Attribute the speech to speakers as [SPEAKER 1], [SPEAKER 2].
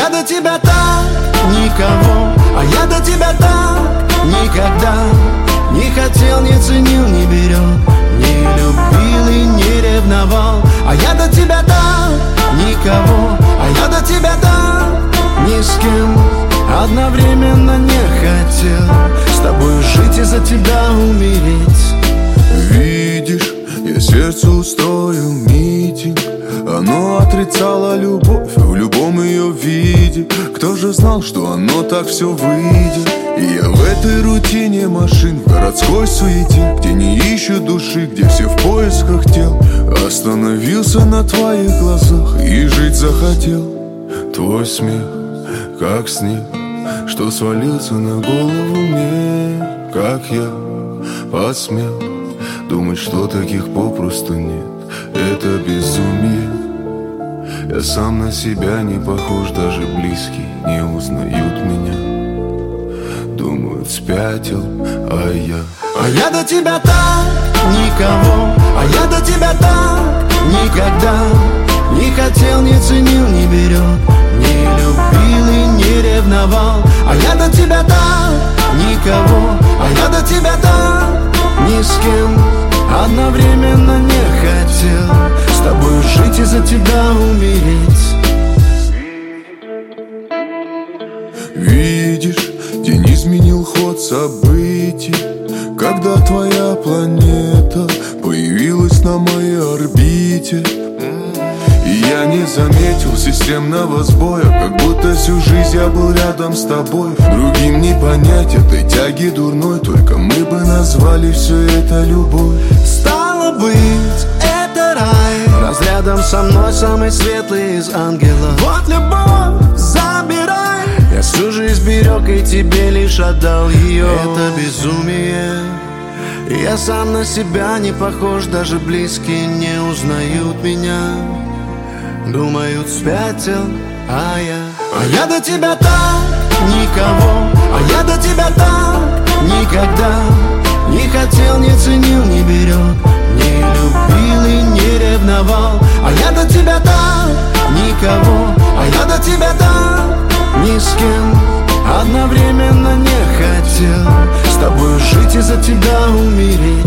[SPEAKER 1] я до тебя так никого, а я до тебя так никогда не хотел, не ценил, не берег, не любил и не ревновал. А я до тебя так никого, а я до тебя так ни с кем одновременно не хотел с тобой жить и за тебя умереть.
[SPEAKER 2] Видишь, я сердцу устроил митинг. Оно отрицало любовь в любом ее виде. Кто же знал, что оно так все выйдет? И я в этой рутине машин, в городской суете, где не ищут души, где все в поисках тел, остановился на твоих глазах и жить захотел. Твой смех, как снег, что свалился на голову мне. Как я посмел думать, что таких попросту нет. Это безумие. Я сам на себя не похож, даже близкие не узнают меня. Думают, спятил, а я
[SPEAKER 1] до тебя так никого, а я до тебя так никогда не хотел, не ценил, не берег, не любил и не ревновал. А я до тебя так никого, а я до тебя так ни с кем одновременно не хотел с тобой жить и за тебя умереть.
[SPEAKER 2] Видишь, день изменил ход событий, когда твоя планета появилась на моей орбите. И я не заметил системного сбоя, как будто всю жизнь я был рядом с тобой. Другим не понять этой тяги дурной, только мы бы назвали все это любовь.
[SPEAKER 1] Стало быть, это рай, разрядом со мной самый светлый из ангелов. Вот любовь, забирай, я всю жизнь берег и тебе лишь отдал ее. Это безумие, я сам на себя не похож, даже близкие не узнают меня. Думают, спятил, а я до тебя так никого, а я до тебя так никогда не хотел, не ценил, не берег, не любил и не ревновал. А я до тебя так никого, а я до тебя так ни с кем одновременно не хотел с тобой жить и за тебя умереть.